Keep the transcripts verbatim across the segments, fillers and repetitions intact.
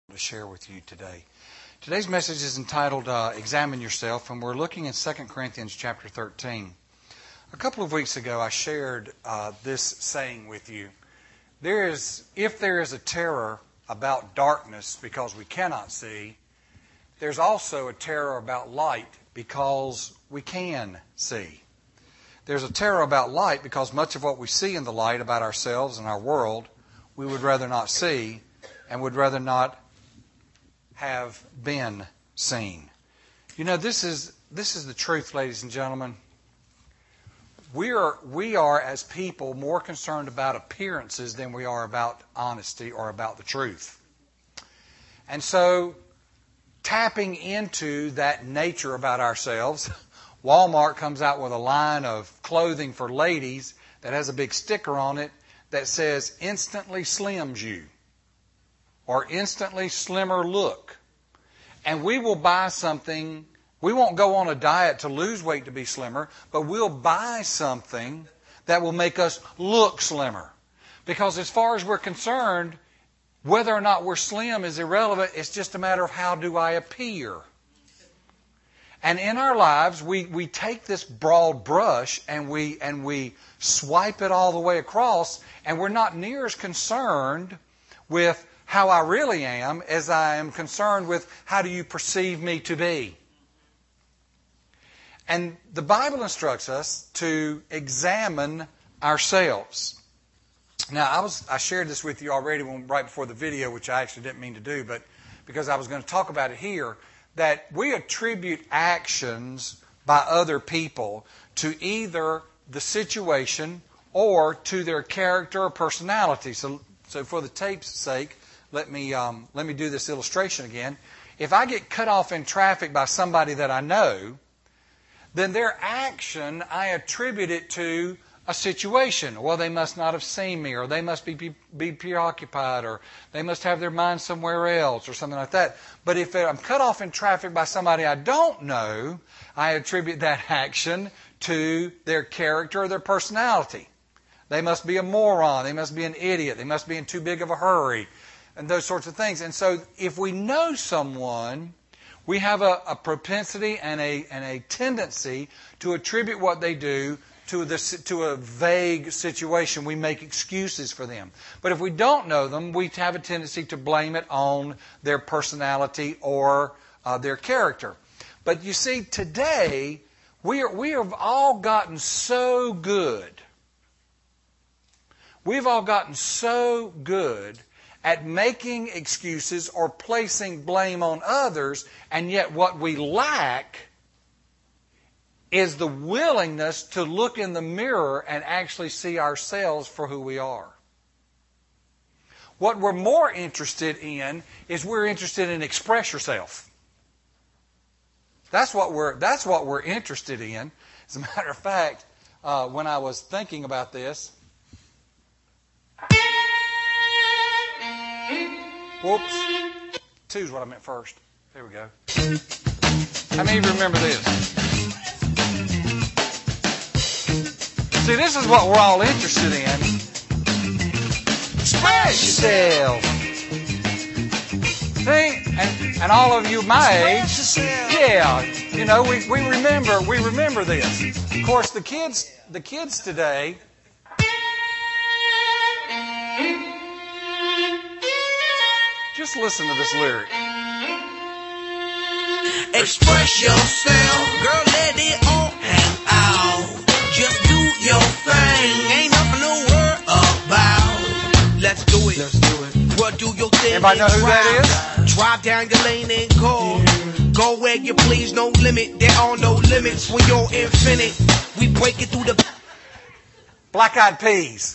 to share with you today. Today's message is entitled uh, Examine Yourself, and we're looking in Second Corinthians chapter thirteen. A couple of weeks ago I shared uh, this saying with you. There is, if there is a terror about darkness because we cannot see, there's also a terror about light because we can see. There's a terror about light because much of what we see in the light about ourselves and our world, we would rather not see and would rather not have been seen. You know, this is this is the truth, ladies and gentlemen. We are, we are, as people, more concerned about appearances than we are about honesty or about the truth. And so, tapping into that nature about ourselves, Walmart comes out with a line of clothing for ladies that has a big sticker on it that says, instantly slims you, or instantly slimmer look. And we will buy something. We won't go on a diet to lose weight to be slimmer, but we'll buy something that will make us look slimmer. Because as far as we're concerned, whether or not we're slim is irrelevant. It's just a matter of how do I appear. And in our lives, we, we take this broad brush and we and we swipe it all the way across, and we're not near as concerned with how I really am as I am concerned with how do you perceive me to be. And the Bible instructs us to examine ourselves. Now, I was I shared this with you already when, right before the video, which I actually didn't mean to do, but because I was going to talk about it here, that we attribute actions by other people to either the situation or to their character or personality. So, so for the tape's sake, let me um, let me do this illustration again. If I get cut off in traffic by somebody that I know, then their action, I attribute it to a situation. Well, they must not have seen me, or they must be, be, be preoccupied, or they must have their mind somewhere else, or something like that. But if I'm cut off in traffic by somebody I don't know, I attribute that action to their character or their personality. They must be a moron. They must be an idiot. They must be in too big of a hurry, and those sorts of things. And so if we know someone, we have a, a propensity and a, and a tendency to attribute what they do to, the, to a vague situation. We make excuses for them. But if we don't know them, we have a tendency to blame it on their personality or uh, their character. But you see, today, we, are, we have all gotten so good. We've all gotten so good at making excuses or placing blame on others, and yet what we lack is the willingness to look in the mirror and actually see ourselves for who we are. What we're more interested in is we're interested in express yourself. That's what we're, that's what we're interested in. As a matter of fact, uh, when I was thinking about this, whoops. Two's what I meant first. There we go. How many of you remember this? See, this is what we're all interested in. Express yourself. See? And, and all of you my age, yeah, you know, we, we remember we remember this. Of course, the kids the kids today, just listen to this lyric. Express yourself, girl, let it on and out. Just do your thing, ain't nothing to worry about. Let's do it. Let's do it. Well, do your thing. Everybody know who that is? Drive down your lane and go. Go where you please, no limit. There are no limits when you're infinite. We break it through the Black Eyed Peas.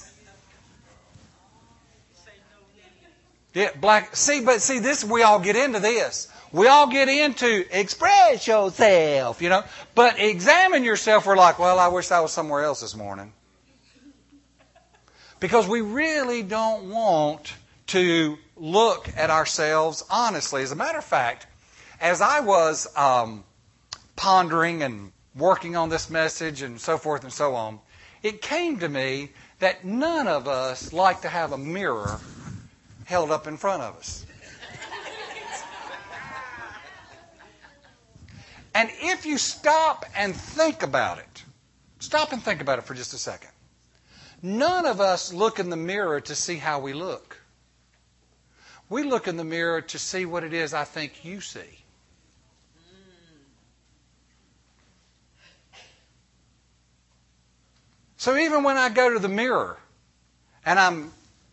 Yeah, black. See, but see, this we all get into this. We all get into express yourself, you know. But examine yourself. We're like, well, I wish I was somewhere else this morning, because we really don't want to look at ourselves honestly. As a matter of fact, as I was um, pondering and working on this message and so forth and so on, it came to me that none of us like to have a mirror held up in front of us. And if you stop and think about it, stop and think about it for just a second. None of us look in the mirror to see how we look. We look in the mirror to see what it is I think you see. So even when I go to the mirror and I'm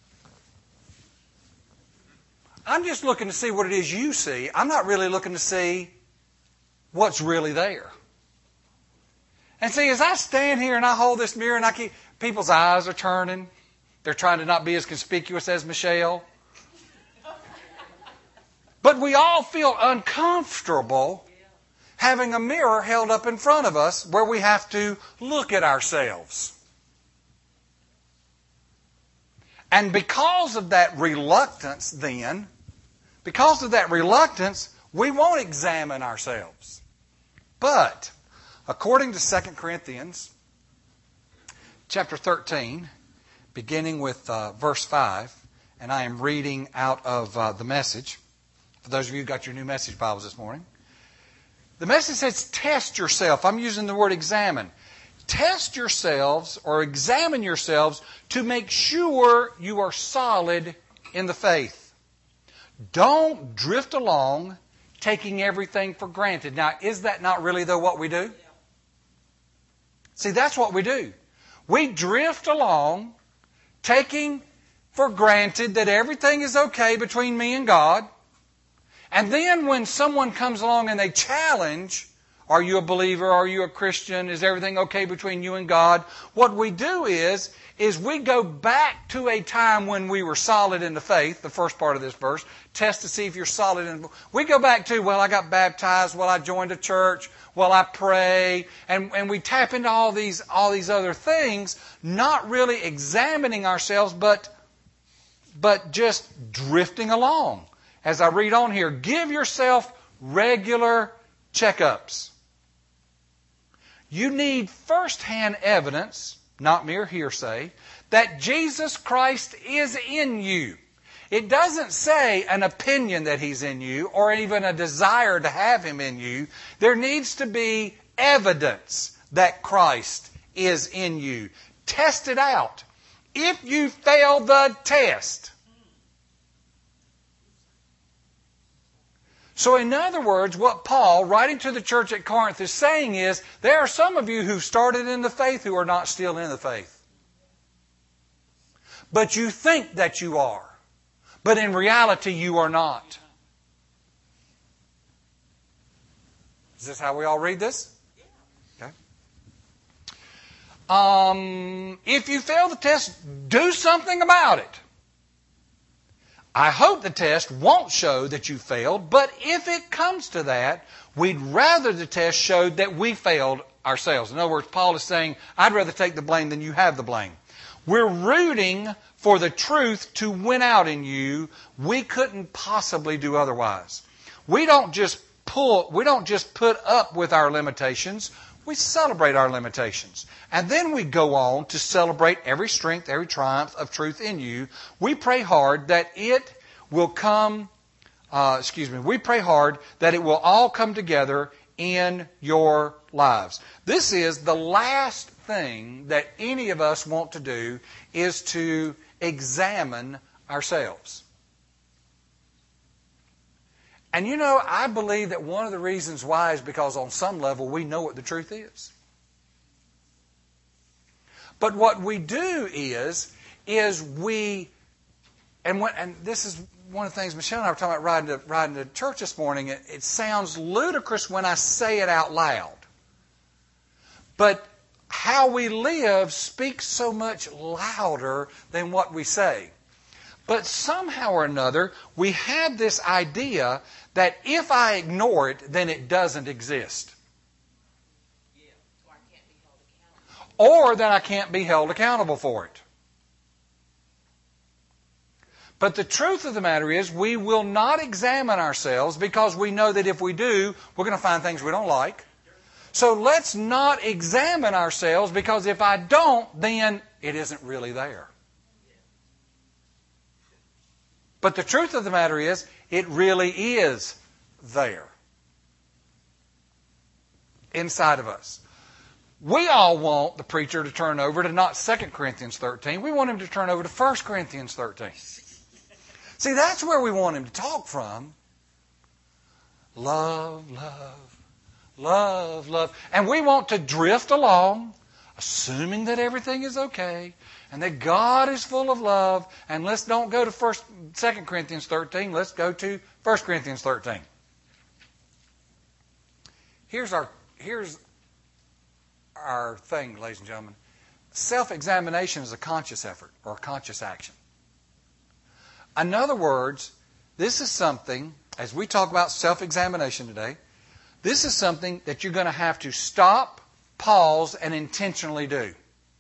I'm just looking to see what it is you see. I'm not really looking to see what's really there. And see, as I stand here and I hold this mirror and I keep, people's eyes are turning. They're trying to not be as conspicuous as Michelle. But we all feel uncomfortable having a mirror held up in front of us where we have to look at ourselves. And because of that reluctance then, because of that reluctance, we won't examine ourselves. But, according to Second Corinthians chapter thirteen, beginning with uh, verse five, and I am reading out of uh, the Message, for those of you who got your new Message Bibles this morning. The Message says, test yourself. I'm using the word examine. Test yourselves or examine yourselves to make sure you are solid in the faith. Don't drift along taking everything for granted. Now, is that not really, though, what we do? See, that's what we do. We drift along taking for granted that everything is okay between me and God. And then when someone comes along and they challenge, are you a believer? Are you a Christian? Is everything okay between you and God? What we do is, is we go back to a time when we were solid in the faith, the first part of this verse, test to see if you're solid in the We go back to, well, I got baptized, well, I joined a church, well, I pray, and, and we tap into all these, all these other things, not really examining ourselves, but, but just drifting along. As I read on here, give yourself regular checkups. You need first-hand evidence, not mere hearsay, that Jesus Christ is in you. It doesn't say an opinion that He's in you or even a desire to have Him in you. There needs to be evidence that Christ is in you. Test it out. If you fail the test. So in other words, what Paul, writing to the church at Corinth, is saying is, there are some of you who started in the faith who are not still in the faith. But you think that you are. But in reality, you are not. Is this how we all read this? Okay. Um, if you fail the test, do something about it. I hope the test won't show that you failed, but if it comes to that, we'd rather the test showed that we failed ourselves. In other words, Paul is saying, I'd rather take the blame than you have the blame. We're rooting for the truth to win out in you. We couldn't possibly do otherwise. We don't just pull, we don't just put up with our limitations. We celebrate our limitations. And then we go on to celebrate every strength, every triumph of truth in you. We pray hard that it will come, uh, excuse me, we pray hard that it will all come together in your lives. This is the last thing that any of us want to do, is to examine ourselves. And you know, I believe that one of the reasons why is because on some level we know what the truth is. But what we do is, is we, and when, and this is one of the things Michelle and I were talking about riding to, riding to church this morning. It, it sounds ludicrous when I say it out loud. But how we live speaks so much louder than what we say. But somehow or another, we have this idea that if I ignore it, then it doesn't exist. Yeah, or I can't be held accountable. Or that I can't be held accountable for it. But the truth of the matter is, we will not examine ourselves because we know that if we do, we're going to find things we don't like. So let's not examine ourselves, because if I don't, then it isn't really there. But the truth of the matter is, it really is there. inside of us. We all want the preacher to turn over to not Second Corinthians thirteen. We want him to turn over to First Corinthians thirteen. See, that's where we want him to talk from. Love, love, love, love. And we want to drift along, assuming that everything is okay, and that God is full of love. And let's don't go to First, Second Corinthians thirteen. Let's go to First Corinthians thirteen. Here's our here's our thing, ladies and gentlemen. Self-examination is a conscious effort or a conscious action. In other words, this is something, as we talk about self-examination today, this is something that you're going to have to stop, pause, and intentionally do.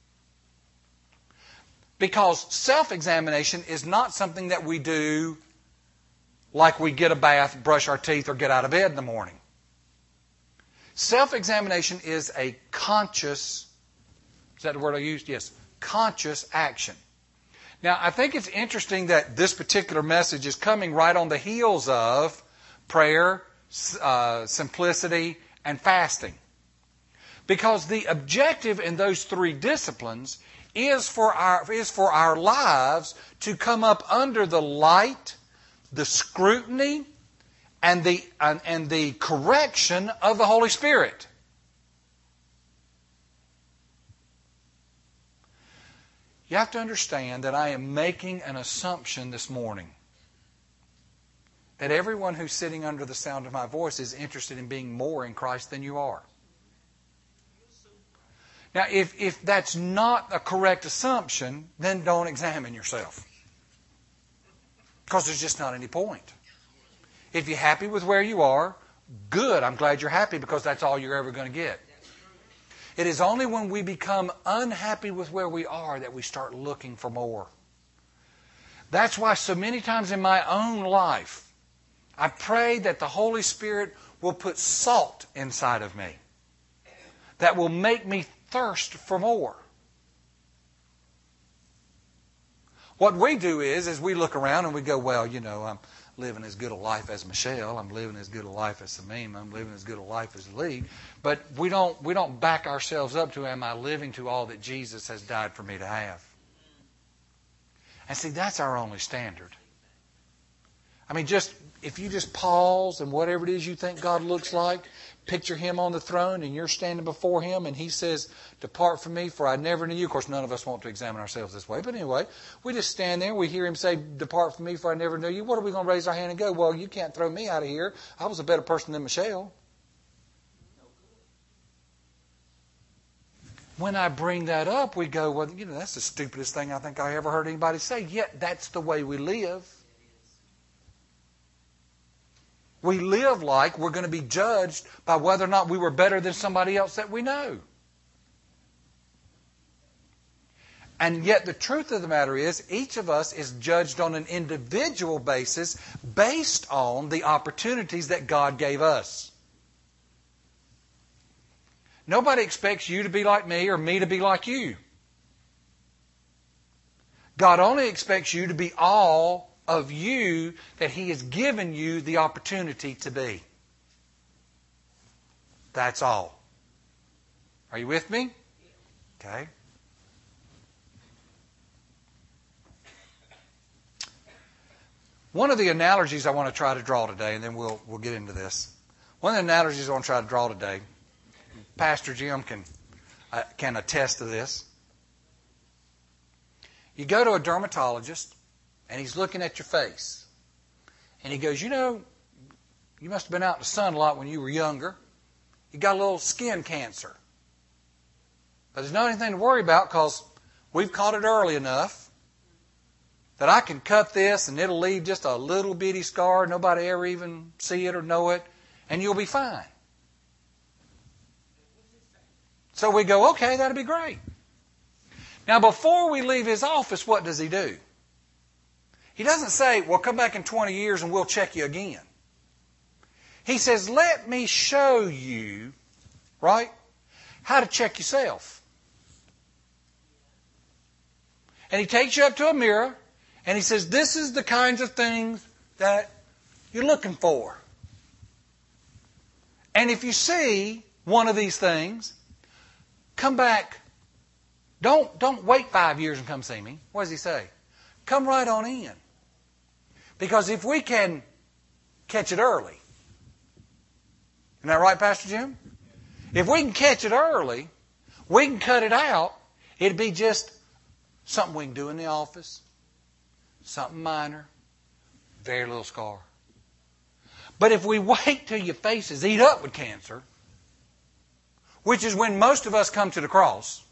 Because self-examination is not something that we do like we get a bath, brush our teeth, or get out of bed in the morning. Self-examination is a conscious, is that the word I used? Yes, conscious action. Now, I think it's interesting that this particular message is coming right on the heels of prayer, uh, simplicity, and fasting. Because the objective in those three disciplines is for our, is for our lives to come up under the light, the scrutiny, and the, and, and the correction of the Holy Spirit. You have to understand that I am making an assumption this morning that everyone who's sitting under the sound of my voice is interested in being more in Christ than you are. Now, if, if that's not a correct assumption, then don't examine yourself. Because there's just not any point. If you're happy with where you are, good. I'm glad you're happy because that's all you're ever going to get. It is only when we become unhappy with where we are that we start looking for more. That's why so many times in my own life, I pray that the Holy Spirit will put salt inside of me that will make me thirst for more. What we do is, is we look around and we go, well, you know, I'm living as good a life as Michelle. I'm living as good a life as Samim. I'm living as good a life as Lee. But we don't we don't back ourselves up to, am I living to all that Jesus has died for me to have? And see, that's our only standard. I mean, just if you just pause and whatever it is you think God looks like, picture Him on the throne and you're standing before Him and He says, depart from me, for I never knew you. Of course, none of us want to examine ourselves this way. But anyway, we just stand there. We hear Him say, depart from me, for I never knew you. What are we going to raise our hand and go? Well, you can't throw me out of here. I was a better person than Michelle. When I bring that up, we go, well, you know, that's the stupidest thing I think I ever heard anybody say. Yet that's the way we live. We live like we're going to be judged by whether or not we were better than somebody else that we know. And yet the truth of the matter is, each of us is judged on an individual basis based on the opportunities that God gave us. Nobody expects you to be like me or me to be like you. God only expects you to be all of you that He has given you the opportunity to be. That's all. Are you with me? Okay. One of the analogies I want to try to draw today, and then we'll we'll get into this. One of the analogies I want to try to draw today, Pastor Jim can uh, can attest to this. You go to a dermatologist, and he's looking at your face. And he goes, you know, you must have been out in the sun a lot when you were younger. You got a little skin cancer. But there's not anything to worry about because we've caught it early enough that I can cut this and it'll leave just a little bitty scar. Nobody ever even see it or know it. And you'll be fine. So we go, okay, that'll be great. Now, before we leave his office, what does he do? He doesn't say, well, come back in twenty years and we'll check you again. He says, let me show you, right, how to check yourself. And he takes you up to a mirror and he says, this is the kinds of things that you're looking for. And if you see one of these things, come back. Don't, don't wait five years and come see me. What does he say? Come right on in. Because if we can catch it early. Isn't that right, Pastor Jim? If we can catch it early, we can cut it out. It'd be just something we can do in the office, something minor, very little scar. But if we wait till your face is eat up with cancer, which is when most of us come to the cross,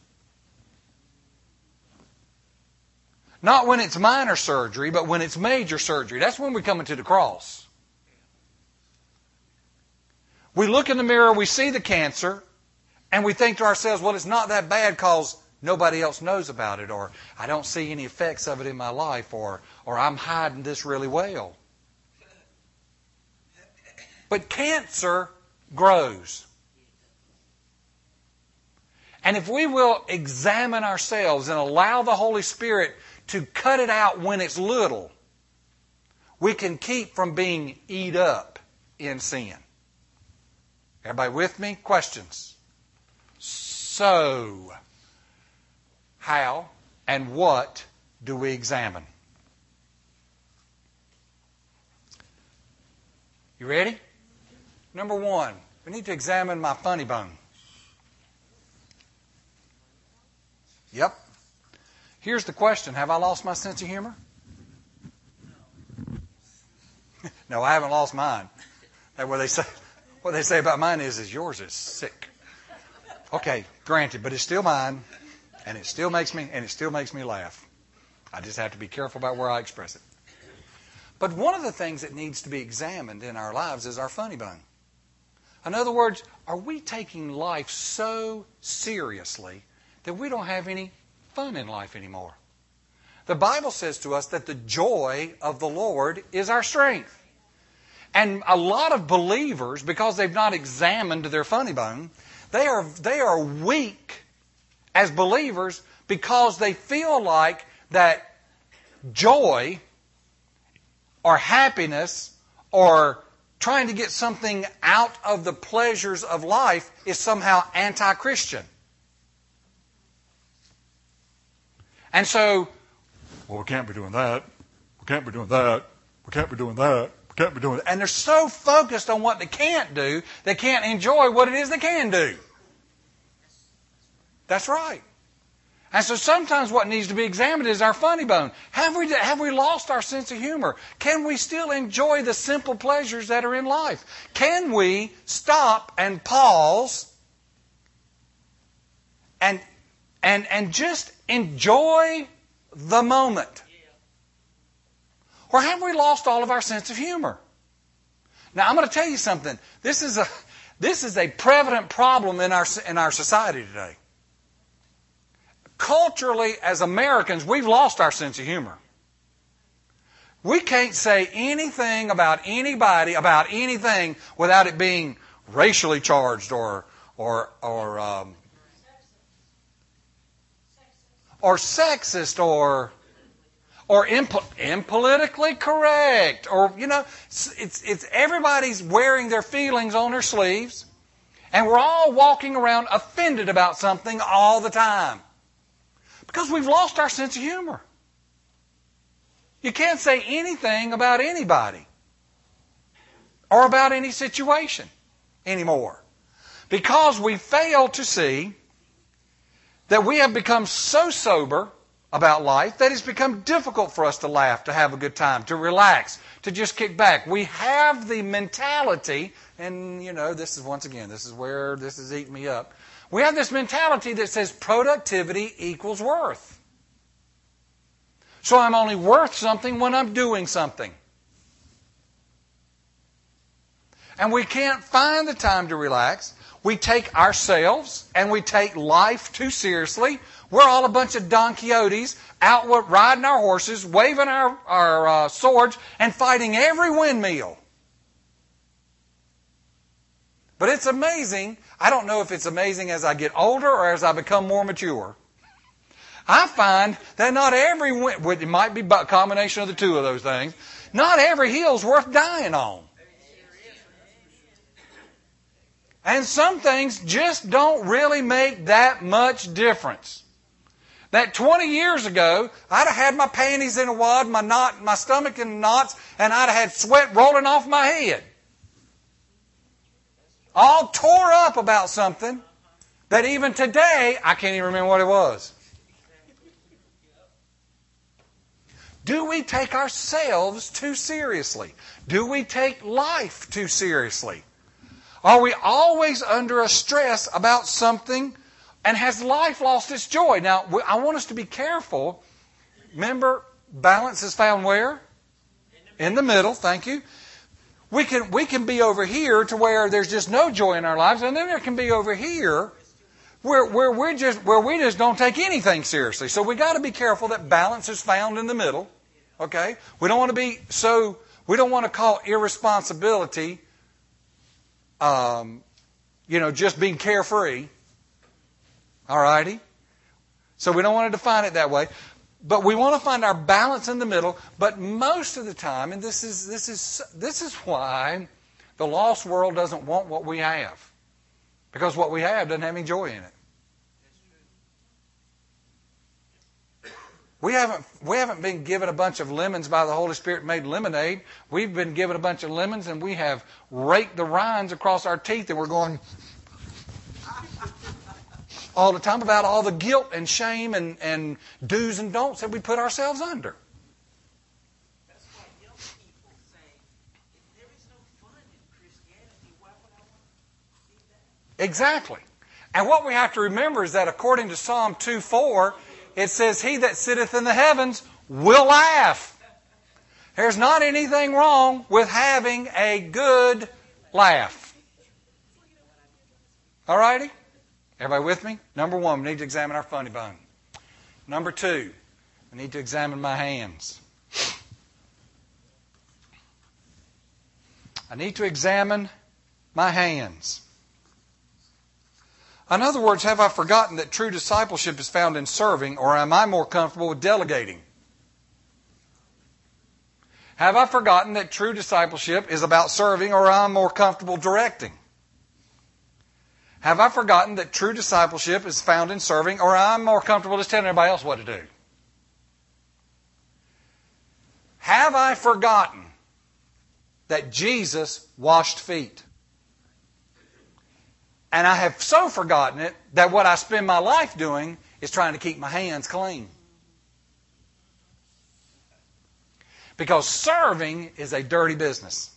not when it's minor surgery, but when it's major surgery, that's when we're coming to the cross. We look in the mirror, we see the cancer, and we think to ourselves, well, it's not that bad because nobody else knows about it, or I don't see any effects of it in my life, or, or I'm hiding this really well. But cancer grows. And if we will examine ourselves and allow the Holy Spirit to cut it out when it's little, we can keep from being eat up in sin. Everybody with me? Questions? So, how and what do we examine? You ready? Number one, we need to examine my funny bone. Yep. Here's the question. Have I lost my sense of humor? No, I haven't lost mine. That's what they say. What they say about mine is, is yours is sick. Okay, granted, but it's still mine, and it still makes me, and it still makes me laugh. I just have to be careful about where I express it. But one of the things that needs to be examined in our lives is our funny bone. In other words, are we taking life so seriously that we don't have any fun in life anymore? The Bible says to us that the joy of the Lord is our strength. And a lot of believers, because they've not examined their funny bone, they are, they are weak as believers because they feel like that joy or happiness or trying to get something out of the pleasures of life is somehow anti-Christian. And so, well, we can't be doing that. We can't be doing that. We can't be doing that. We can't be doing that. And they're so focused on what they can't do, they can't enjoy what it is they can do. That's right. And so sometimes what needs to be examined is our funny bone. Have we, have we lost our sense of humor? Can we still enjoy the simple pleasures that are in life? Can we stop and pause and, and, and just enjoy the moment? Or have we lost all of our sense of humor? Now, I'm going to tell you something. This is a, this is a prevalent problem in our, in our society today. Culturally, as Americans, we've lost our sense of humor. We can't say anything about anybody, about anything, without it being racially charged or or or um, or sexist or or impo- impolitically correct, or you know, it's it's everybody's wearing their feelings on their sleeves, and we're all walking around offended about something all the time. Because we've lost our sense of humor. You can't say anything about anybody or about any situation anymore. Because we fail to see that we have become so sober about life that it's become difficult for us to laugh, to have a good time, to relax, to just kick back. We have the mentality, and you know, this is once again, this is where this is eating me up. We have this mentality that says productivity equals worth. So I'm only worth something when I'm doing something. And we can't find the time to relax. We take ourselves and we take life too seriously. We're all a bunch of Don Quixotes out riding our horses, waving our, our uh, swords, and fighting every windmill. But it's amazing. I don't know if it's amazing as I get older or as I become more mature. I find that not every, it might be a combination of the two of those things, not every hill's worth dying on. And some things just don't really make that much difference. That twenty years ago, I'd have had my panties in a wad, my knot, my stomach in knots, and I'd have had sweat rolling off my head. All tore up about something that even today, I can't even remember what it was. Do we take ourselves too seriously? Do we take life too seriously? Are we always under a stress about something, and has life lost its joy? Now, I want us to be careful. Remember, balance is found where? In the middle, thank you. We can, we can be over here to where there's just no joy in our lives, and then there can be over here where, where, we're just, where we just don't take anything seriously. So we've got to be careful that balance is found in the middle. Okay? We don't want to be so, we don't want to call irresponsibility Um, you know, just being carefree. All righty? So we don't want to define it that way. But we want to find our balance in the middle. But most of the time, and this is this is this is why the lost world doesn't want what we have. Because what we have doesn't have any joy in it. We haven't, we haven't been given a bunch of lemons by the Holy Spirit and made lemonade. We've been given a bunch of lemons and we have raked the rinds across our teeth and we're going all the time about all the guilt and shame and, and do's and don'ts that we put ourselves under. That's why young people say, if there is no fun in Christianity, why would I want to see that? Exactly. And what we have to remember is that according to Psalm two four, it says, he that sitteth in the heavens will laugh. There's not anything wrong with having a good laugh. All righty? Everybody with me? Number one, we need to examine our funny bone. Number two, we need to examine my hands. I need to examine my hands. In other words, have I forgotten that true discipleship is found in serving, or am I more comfortable with delegating? Have I forgotten that true discipleship is about serving, or am I more comfortable directing? Have I forgotten that true discipleship is found in serving, or am I more comfortable just telling everybody else what to do? Have I forgotten that Jesus washed feet? And I have so forgotten it that what I spend my life doing is trying to keep my hands clean. Because serving is a dirty business.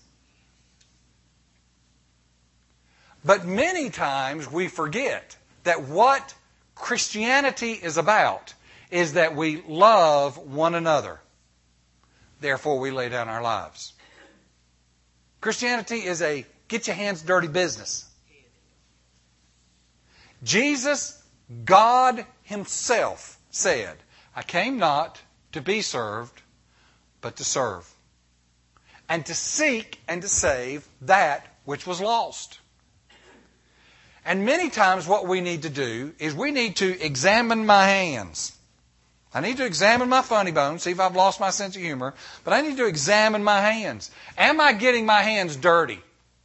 But many times we forget that what Christianity is about is that we love one another. Therefore, we lay down our lives. Christianity is a get your hands dirty business. Jesus, God Himself, said, I came not to be served, but to serve, and to seek and to save that which was lost. And many times what we need to do is we need to examine my hands. I need to examine my funny bone, see if I've lost my sense of humor, but I need to examine my hands. Am I getting my hands dirty?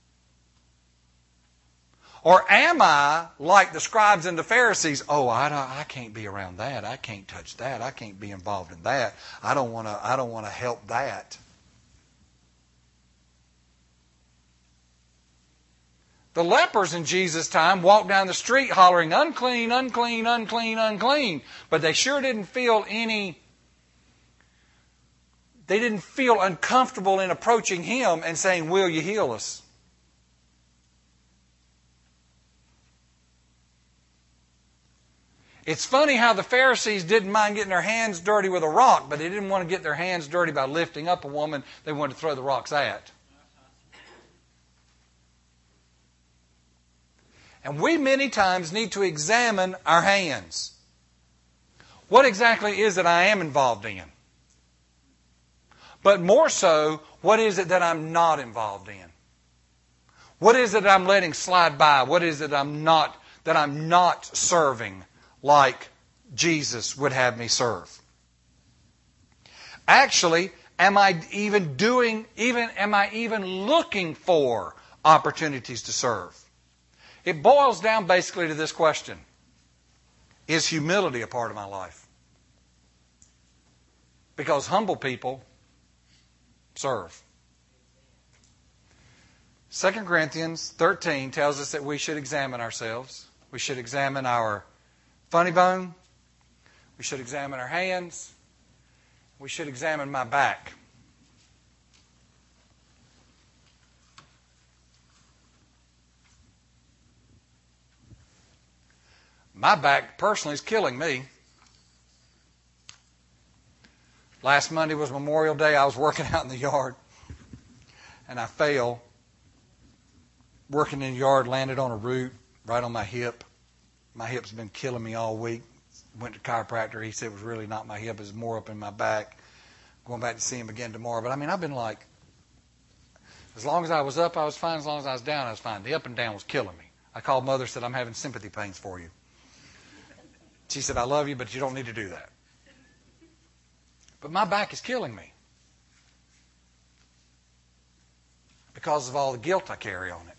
Or am I like the scribes and the Pharisees? Oh, I, don't, I can't be around that. I can't touch that. I can't be involved in that. I don't want to. I don't want to help that. The lepers in Jesus' time walked down the street hollering, unclean, unclean, unclean, unclean. But they sure didn't feel any. They didn't feel uncomfortable in approaching Him and saying, will you heal us? It's funny how the Pharisees didn't mind getting their hands dirty with a rock, but they didn't want to get their hands dirty by lifting up a woman they wanted to throw the rocks at. And we many times need to examine our hands. What exactly is it I am involved in? But more so, what is it that I'm not involved in? What is it that I'm letting slide by? What is it I'm not, that I'm not serving like Jesus would have me serve? Actually, am I even doing, even am I even looking for opportunities to serve? It boils down basically to this question. Is humility a part of my life? Because humble people serve. Second Corinthians thirteen tells us that we should examine ourselves. We should examine our funny bone. We should examine our hands. We should examine my back. My back personally is killing me. Last Monday was Memorial Day. I was working out in the yard and I fell. Working in the yard, landed on a root right on my hip. My hip's been killing me all week. Went to the chiropractor. He said it was really not my hip. It was more up in my back. Going back to see him again tomorrow. But I mean, I've been like, as long as I was up, I was fine. As long as I was down, I was fine. The up and down was killing me. I called Mother and said, I'm having sympathy pains for you. She said, I love you, but you don't need to do that. But my back is killing me because of all the guilt I carry on it.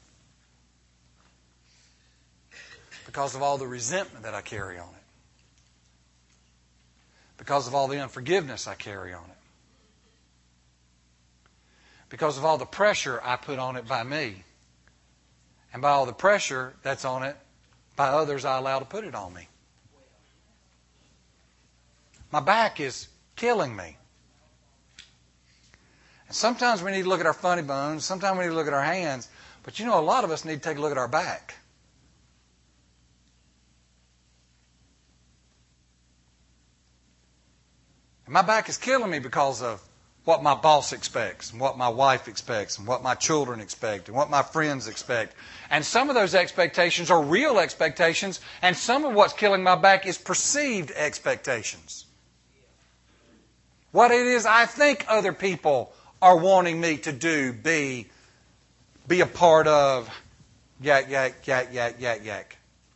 Because of all the resentment that I carry on it. Because of all the unforgiveness I carry on it. Because of all the pressure I put on it by me. And by all the pressure that's on it by others I allow to put it on me. My back is killing me. And sometimes we need to look at our funny bones. Sometimes we need to look at our hands. But you know, a lot of us need to take a look at our back. And my back is killing me because of what my boss expects, and what my wife expects, and what my children expect, and what my friends expect. And some of those expectations are real expectations, and some of what's killing my back is perceived expectations. What it is I think other people are wanting me to do, be, be a part of, yak, yak, yak, yak, yak, yak.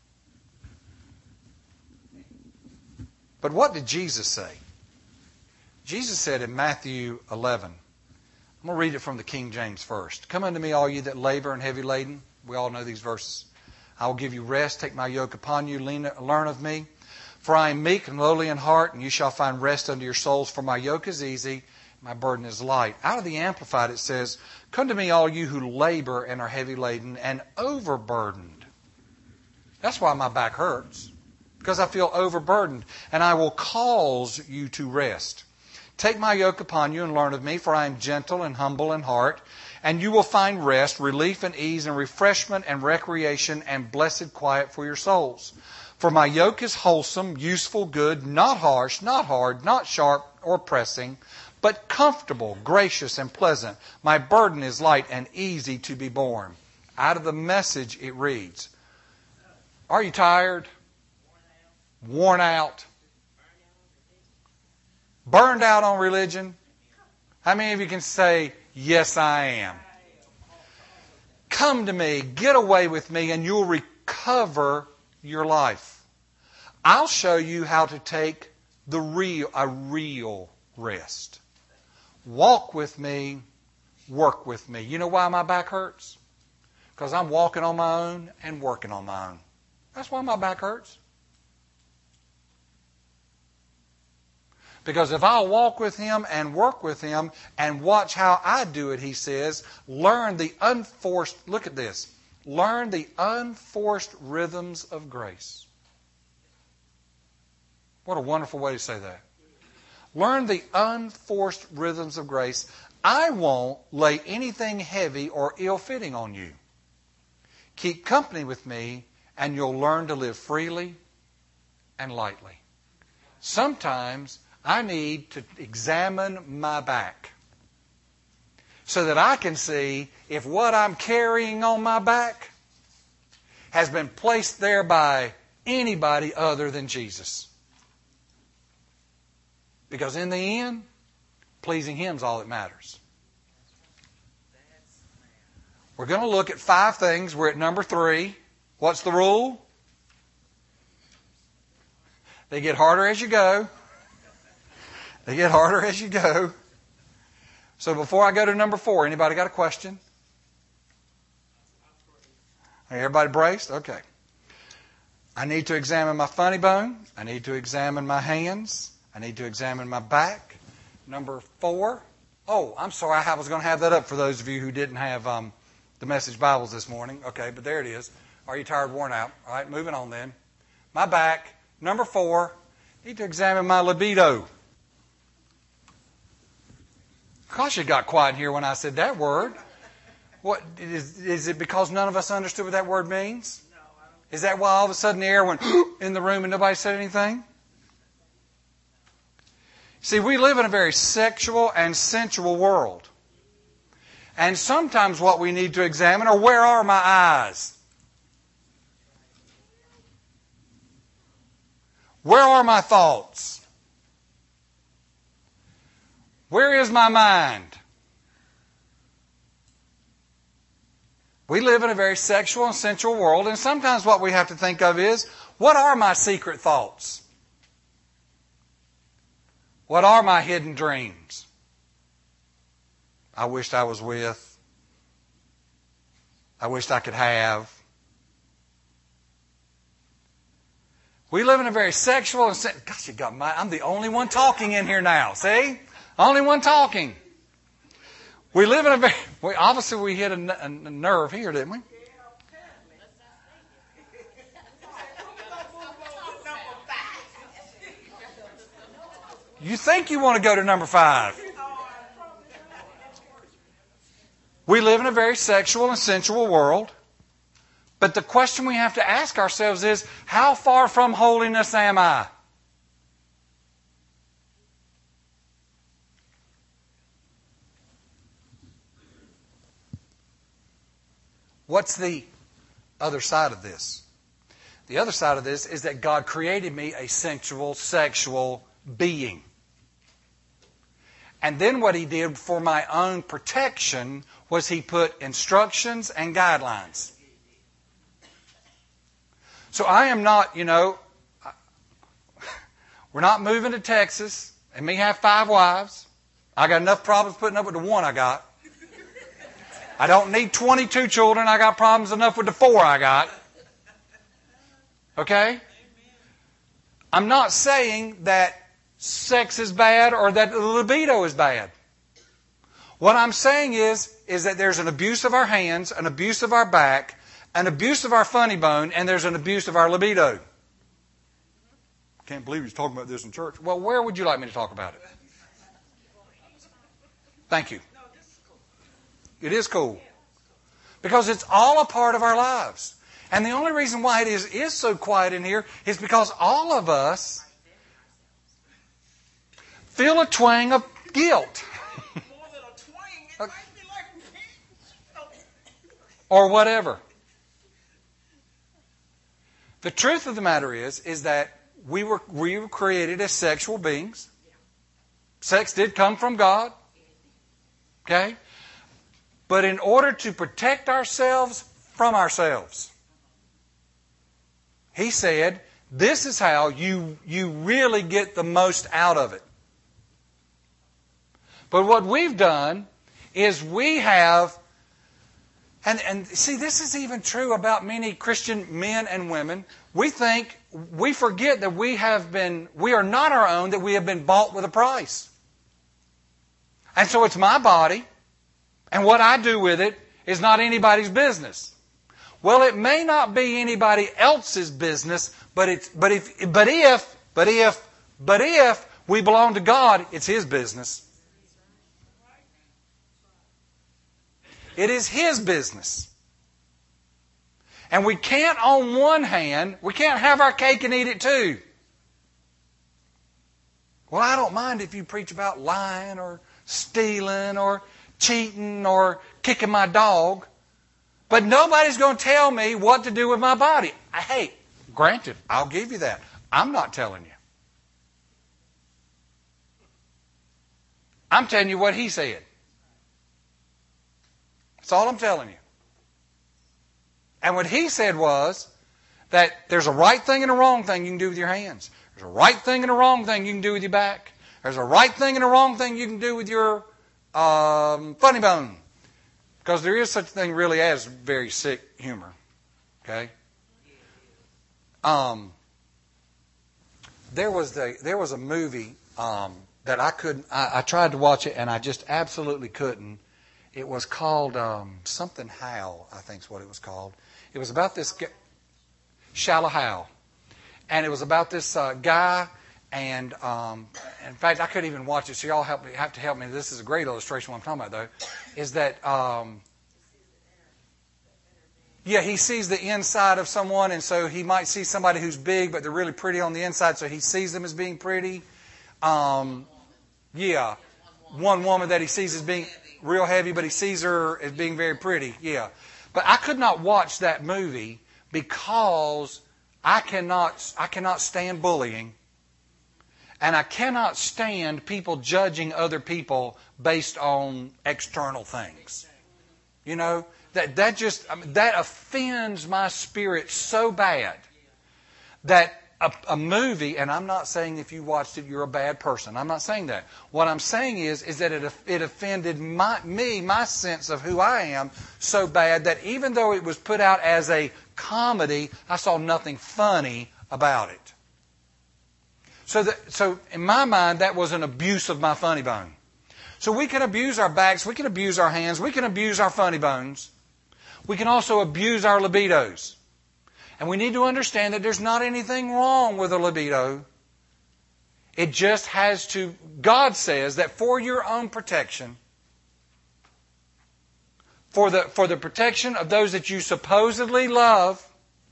But what did Jesus say? Jesus said in Matthew eleven, I'm going to read it from the King James first. Come unto me, all you that labor and heavy laden. We all know these verses. I will give you rest. Take my yoke upon you. Lean, learn of me. For I am meek and lowly in heart, and you shall find rest unto your souls. For my yoke is easy, my burden is light. Out of the Amplified it says, come to me, all you who labor and are heavy laden and overburdened. That's why my back hurts. Because I feel overburdened. And I will cause you to rest. Take my yoke upon you and learn of me, for I am gentle and humble in heart, and you will find rest, relief and ease and refreshment and recreation and blessed quiet for your souls. For my yoke is wholesome, useful, good, not harsh, not hard, not sharp or pressing, but comfortable, gracious, and pleasant. My burden is light and easy to be borne. Out of the Message it reads, are you tired? Worn out? Burned out on religion? How many of you can say, yes, I am? Come to me, get away with me, and you'll recover your life. I'll show you how to take the real, a real rest. Walk with me, work with me. You know why my back hurts? Because I'm walking on my own and working on my own. That's why my back hurts. Because if I'll walk with Him and work with Him and watch how I do it, He says, learn the unforced, look at this, learn the unforced rhythms of grace. What a wonderful way to say that. Learn the unforced rhythms of grace. I won't lay anything heavy or ill-fitting on you. Keep company with me and you'll learn to live freely and lightly. Sometimes I need to examine my back so that I can see if what I'm carrying on my back has been placed there by anybody other than Jesus. Because in the end, pleasing Him is all that matters. We're going to look at five things. We're at number three. What's the rule? They get harder as you go. They get harder as you go. So before I go to number four, anybody got a question? Everybody braced? Okay. I need to examine my funny bone. I need to examine my hands. I need to examine my back. Number four. Oh, I'm sorry. I was going to have that up for those of you who didn't have um, the Message Bibles this morning. Okay, but there it is. Are you tired, worn out? All right, moving on then. My back. Number four. I need to examine my libido. Gosh, it got quiet in here when I said that word. What is, is it because none of us understood what that word means? No, I don't. Is that why all of a sudden the air went in the room and nobody said anything? See, we live in a very sexual and sensual world. And sometimes what we need to examine are, where are my eyes? Where are my thoughts? Where is my mind? We live in a very sexual and sensual world, and sometimes what we have to think of is, what are my secret thoughts? What are my hidden dreams? I wished I was with. I wished I could have. We live in a very sexual and sen- gosh, you got my. I'm the only one talking in here now. See, only one talking. We live in a very. We, obviously, we hit a, a, a nerve here, didn't we? You think you want to go to number five. We live in a very sexual and sensual world. But the question we have to ask ourselves is, how far from holiness am I? What's the other side of this? The other side of this is that God created me a sensual, sexual being. And then what He did for my own protection was He put instructions and guidelines. So I am not, you know, we're not moving to Texas and me have five wives. I got enough problems putting up with the one I got. I don't need twenty-two children. I got problems enough with the four I got. Okay? I'm not saying that sex is bad or that libido is bad. What I'm saying is, is that there's an abuse of our hands, an abuse of our back, an abuse of our funny bone, and there's an abuse of our libido. Can't believe he's talking about this in church. Well, where would you like me to talk about it? Thank you. It is cool. Because it's all a part of our lives. And the only reason why it is, is so quiet in here is because all of us feel a twang of guilt. Or whatever. The truth of the matter is, is that we were, we were created as sexual beings. Sex did come from God. Okay? But in order to protect ourselves from ourselves, He said, this is how you, you really get the most out of it. But what we've done is we have, and, and see, this is even true about many Christian men and women. We think, we forget that we have been, we are not our own, that we have been bought with a price. And so it's my body, and what I do with it is not anybody's business. Well, it may not be anybody else's business, but it's, but if, but if, but if, but if we belong to God, it's His business. It is His business. And we can't, on one hand, we can't have our cake and eat it too. Well, I don't mind if you preach about lying or stealing or cheating or kicking my dog, but nobody's going to tell me what to do with my body. Hey, granted, I'll give you that. I'm not telling you. I'm telling you what He said. That's all I'm telling you. And what He said was that there's a right thing and a wrong thing you can do with your hands. There's a right thing and a wrong thing you can do with your back. There's a right thing and a wrong thing you can do with your um, funny bone. Because there is such a thing really as very sick humor. Okay? Um, there was the there was a movie um, that I couldn't. I, I tried to watch it and I just absolutely couldn't. It was called um, something Hal, I think is what it was called. It was about this guy, Shallow Hal, and it was about this uh, guy. And um, in fact, I couldn't even watch it. So y'all help me, have to help me. This is a great illustration. What I'm talking about, though, is that um, yeah, he sees the inside of someone, and so he might see somebody who's big, but they're really pretty on the inside. So he sees them as being pretty. Um, yeah, one woman that he sees as being real heavy, but he sees her as being very pretty. Yeah, but I could not watch that movie because I cannot. I cannot stand bullying. And I cannot stand people judging other people based on external things. You know, that that just I mean, that offends my spirit so bad that a, a movie, and I'm not saying if you watched it you're a bad person. I'm not saying that. What I'm saying is is that it it offended my me, my sense of who I am so bad that even though it was put out as a comedy, I saw nothing funny about it. So, that, so in my mind, that was an abuse of my funny bone. So we can abuse our backs, we can abuse our hands, we can abuse our funny bones. We can also abuse our libidos. And we need to understand that there's not anything wrong with a libido. It just has to, God says that for your own protection, for the, for the protection of those that you supposedly love,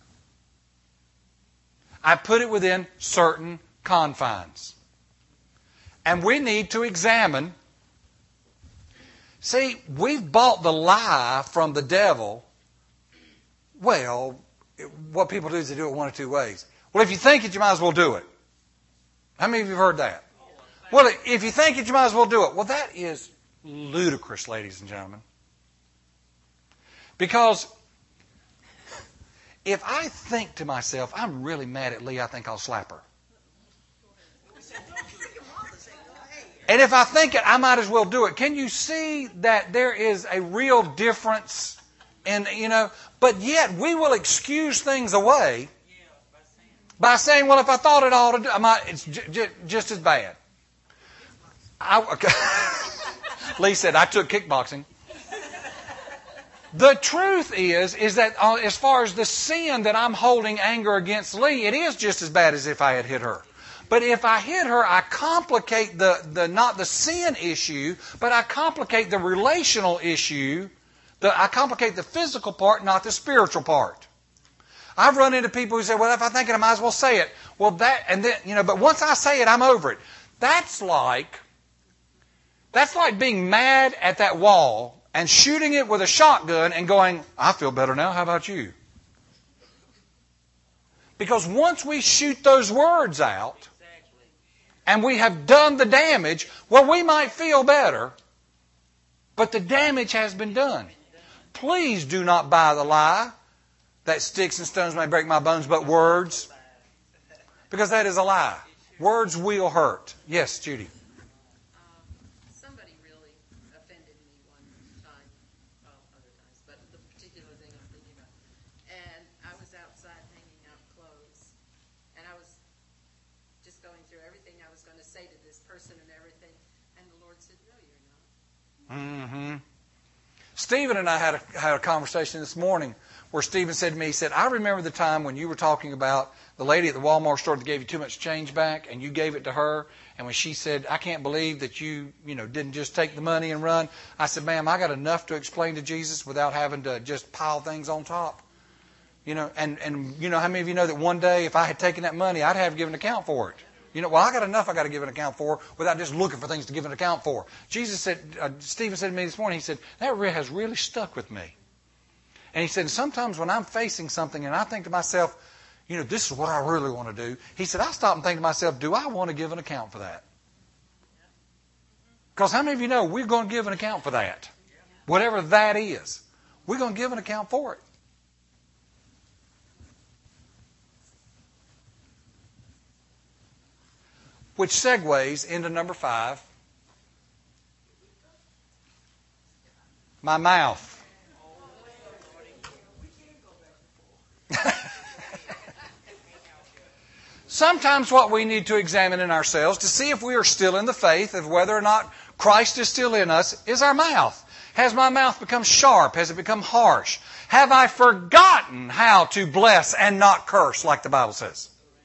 I put it within certain confines. And we need to examine. See, we've bought the lie from the devil. Well, what people do is they do it one of two ways. Well, if you think it, you might as well do it. How many of you have heard that? Well, if you think it, you might as well do it. Well, that is ludicrous, ladies and gentlemen. Because if I think to myself, I'm really mad at Lee, I think I'll slap her. And if I think it, I might as well do it. Can you see that there is a real difference in, you know, but yet we will excuse things away by saying, well, if I thought it ought to do, I might, it's j- j- just as bad. I, okay. Lee said, I took kickboxing. The truth is, is that uh, as far as the sin that I'm holding anger against Lee, it is just as bad as if I had hit her. But if I hit her, I complicate the, the not the sin issue, but I complicate the relational issue. The, I complicate the physical part, not the spiritual part. I've run into people who say, well, if I think it, I might as well say it. Well, that, and then, you know, but once I say it, I'm over it. That's like, that's like being mad at that wall and shooting it with a shotgun and going, I feel better now. How about you? Because once we shoot those words out, and we have done the damage, well, we might feel better, but the damage has been done. Please do not buy the lie that sticks and stones may break my bones, but words, because that is a lie. Words will hurt. Yes, Judy. Um, somebody really offended me one time, well, other times, but the particular thing I'm thinking about. And I was outside hanging out clothes, and I was just going through everything I was going to say to this person and everything, and the Lord said, no, you're not. Mm-hmm. Stephen and I had a, had a conversation this morning where Stephen said to me, he said, I remember the time when you were talking about the lady at the Walmart store that gave you too much change back, and you gave it to her, and when she said, I can't believe that you, you know, didn't just take the money and run. I said, ma'am, I got enough to explain to Jesus without having to just pile things on top. You know, and, and you know, how many of you know that one day if I had taken that money, I'd have given an account for it. You know, well, I got enough I got to give an account for without just looking for things to give an account for. Jesus said, uh, Stephen said to me this morning, he said, that has really stuck with me. And he said, sometimes when I'm facing something and I think to myself, you know, this is what I really want to do. He said, I stop and think to myself, do I want to give an account for that? Because how many of you know we're going to give an account for that? Whatever that is. We're going to give an account for it. Which segues into number five. My mouth. Sometimes what we need to examine in ourselves to see if we are still in the faith, of whether or not Christ is still in us, is our mouth. Has my mouth become sharp? Has it become harsh? Have I forgotten how to bless and not curse, like the Bible says?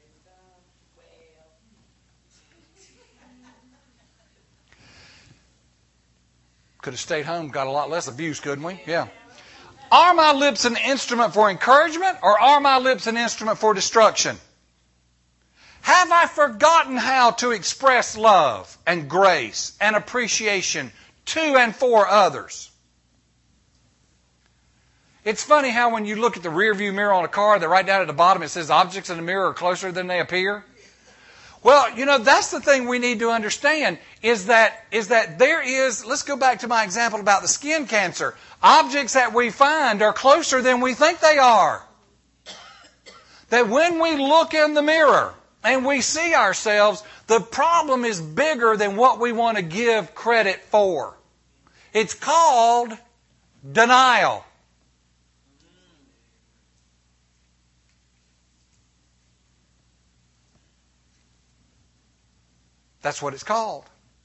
Could have stayed home, got a lot less abuse, couldn't we? Yeah. Are my lips an instrument for encouragement, or are my lips an instrument for destruction? Have I forgotten how to express love and grace and appreciation to and for others? It's funny how when you look at the rear view mirror on a car, that right down at the bottom it says objects in the mirror are closer than they appear. Well, you know, that's the thing we need to understand is that, is that there is, let's go back to my example about the skin cancer. Objects that we find are closer than we think they are. That when we look in the mirror and we see ourselves, the problem is bigger than what we want to give credit for. It's called denial. That's what it's called.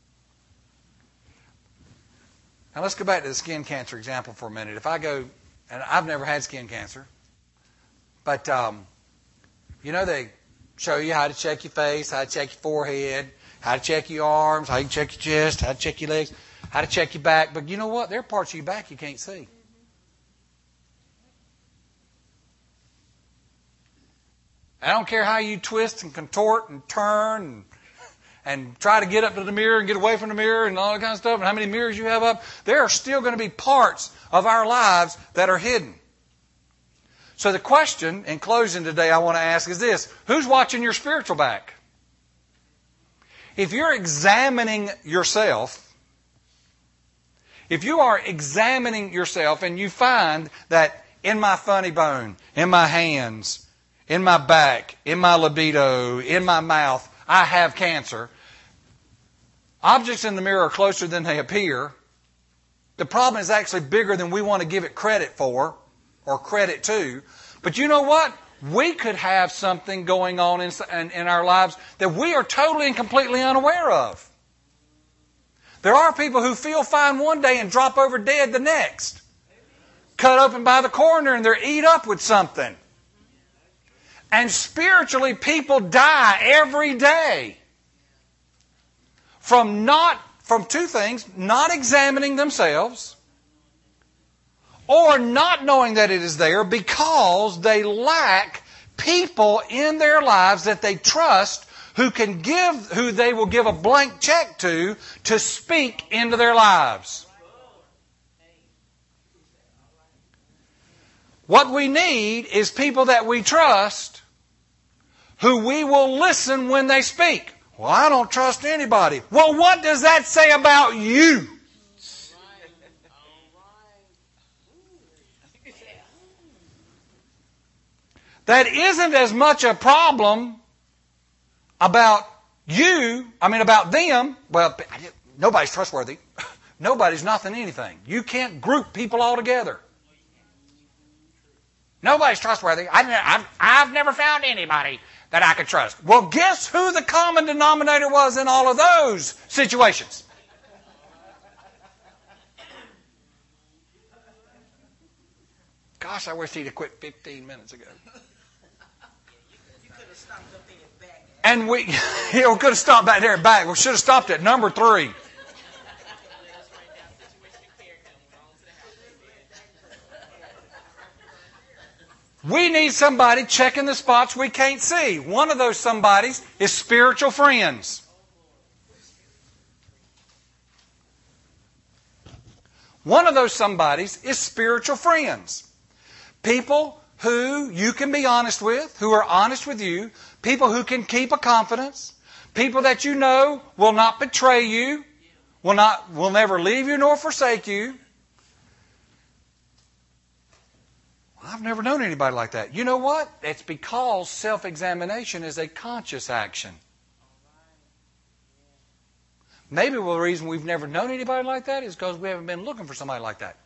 Now let's go back to the skin cancer example for a minute. If I go, and I've never had skin cancer, but um, you know they show you how to check your face, how to check your forehead, how to check your arms, how to check your chest, how to check your legs, how to check your back. But you know what? There are parts of your back you can't see. I don't care how you twist and contort and turn and and try to get up to the mirror and get away from the mirror and all that kind of stuff, and how many mirrors you have up, there are still going to be parts of our lives that are hidden. So the question, in closing today, I want to ask is this: who's watching your spiritual back? If you're examining yourself, if you are examining yourself and you find that in my funny bone, in my hands, in my back, in my libido, in my mouth, I have cancer. Objects in the mirror are closer than they appear. The problem is actually bigger than we want to give it credit for or credit to. But you know what? We could have something going on in, in, in our lives that we are totally and completely unaware of. There are people who feel fine one day and drop over dead the next. Cut open by the coroner and they're eat up with something. And spiritually, people die every day from not, from two things, not examining themselves or not knowing that it is there because they lack people in their lives that they trust who can give, who they will give a blank check to, to speak into their lives. What we need is people that we trust who we will listen when they speak. Well, I don't trust anybody. Well, what does that say about you? That isn't as much a problem about you, I mean about them. Well, nobody's trustworthy. Nobody's nothing anything. You can't group people all together. Nobody's trustworthy. I've, I've never found anybody that I could trust. Well, guess who the common denominator was in all of those situations? Gosh, I wish he'd have quit fifteen minutes ago. And we, you know, could have stopped back there and back. We should have stopped at number three. We need somebody checking the spots we can't see. One of those somebodies is spiritual friends. One of those somebodies is spiritual friends. People who you can be honest with, who are honest with you, people who can keep a confidence, people that you know will not betray you, will not will never leave you nor forsake you. I've never known anybody like that. You know what? It's because self-examination is a conscious action. Maybe the reason we've never known anybody like that is because we haven't been looking for somebody like that.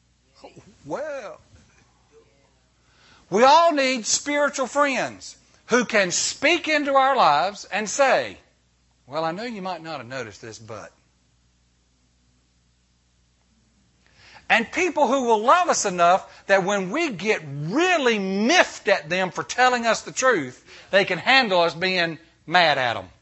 Well, we all need spiritual friends who can speak into our lives and say, well, I know you might not have noticed this, but. And people who will love us enough that when we get really miffed at them for telling us the truth, they can handle us being mad at them.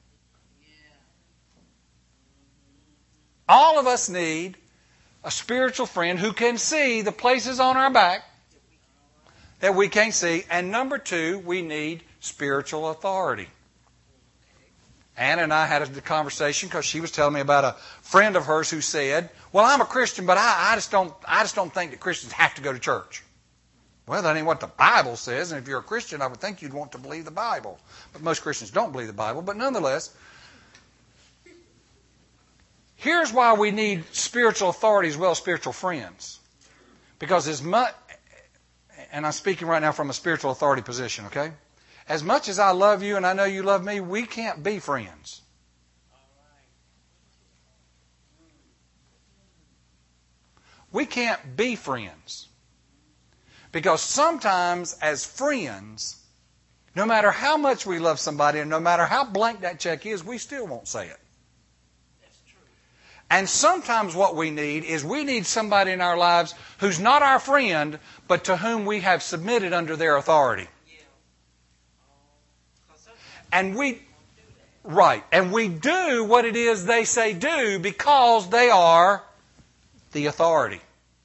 All of us need a spiritual friend who can see the places on our back that we can't see. And number two, we need spiritual authority. Anna and I had a conversation because she was telling me about a friend of hers who said, well, I'm a Christian, but I, I just don't I just don't think that Christians have to go to church. Well, that ain't what the Bible says, and if you're a Christian, I would think you'd want to believe the Bible. But most Christians don't believe the Bible, but nonetheless, here's why we need spiritual authority as well as spiritual friends. Because as much, and I'm speaking right now from a spiritual authority position, okay? As much as I love you and I know you love me, we can't be friends. We can't be friends. Because sometimes as friends, no matter how much we love somebody and no matter how blank that check is, we still won't say it. And sometimes what we need is we need somebody in our lives who's not our friend, but to whom we have submitted under their authority. And we, right, and we do what it is they say do because they are the authority.